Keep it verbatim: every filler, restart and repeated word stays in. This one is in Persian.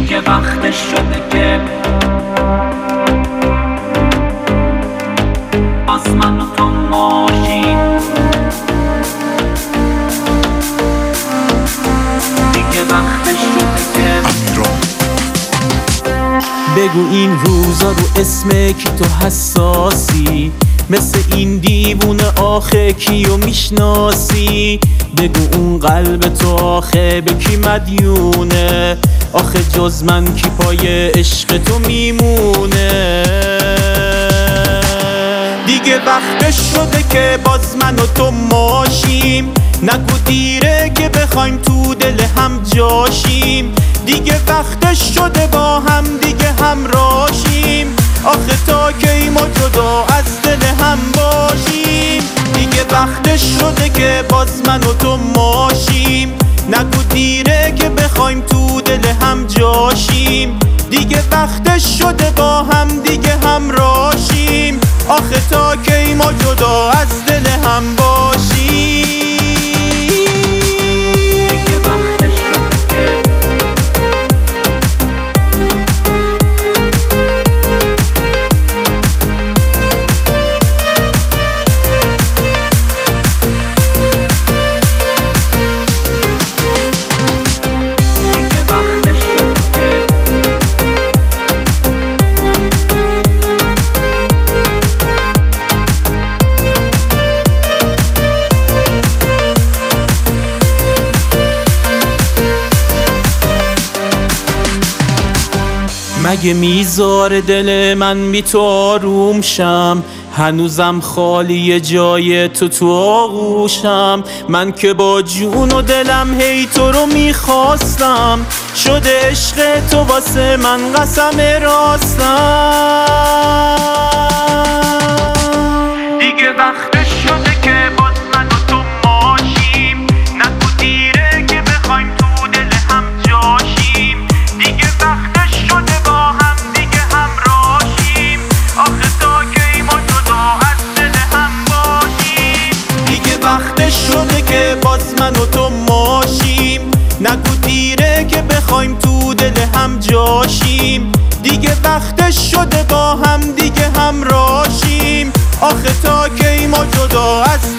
دیگه وقتش شده که از من و تو ماشیم. دیگه وقتش شده که بگو این روزا رو اسم کی تو حساسی، مثل این دیوونه آخه کیو میشناسی؟ بگو اون قلب تو آخه به کی مدیونه؟ آخه جز من کی پای عشق تو میمونه؟ دیگه وقتش شده که باز من و تو ماشیم، نگو دیره که بخوایم تو دل هم جاشیم. دیگه وقتش شده با هم دیگه همراشیم، آخه تا کی ما جدا از دل هم باشیم. دیگه وقتش شده که باز من و تو ماشیم، نگو دیره که بخوایم تو دل هم جاشیم. دیگه وقتش شده با هم دیگه همراشیم، آخه تا کی ما جدا از دل هم باشیم. مگه میذاره دل من بی تو آروم شم؟ هنوزم خالی جای تو تو آغوشم. من که با جون و دلم هی تو رو میخواستم، شده عشق تو واسه من قسم راستم. دیگه وقتش شده که باز من و تو ماشیم، نگو دیره که بخوایم تو دل هم جاشیم. دیگه وقتش شده با هم دیگه همراشیم، آخه تا کی ما جدا از دل هم باشیم. دیگه وقتش شده که باز من و تو ماشیم، نگو دیره که بخوایم تو دل هم جاشیم. دیگه وقتش شده با هم دیگه همراشیم، آخه تا کی ما جدا از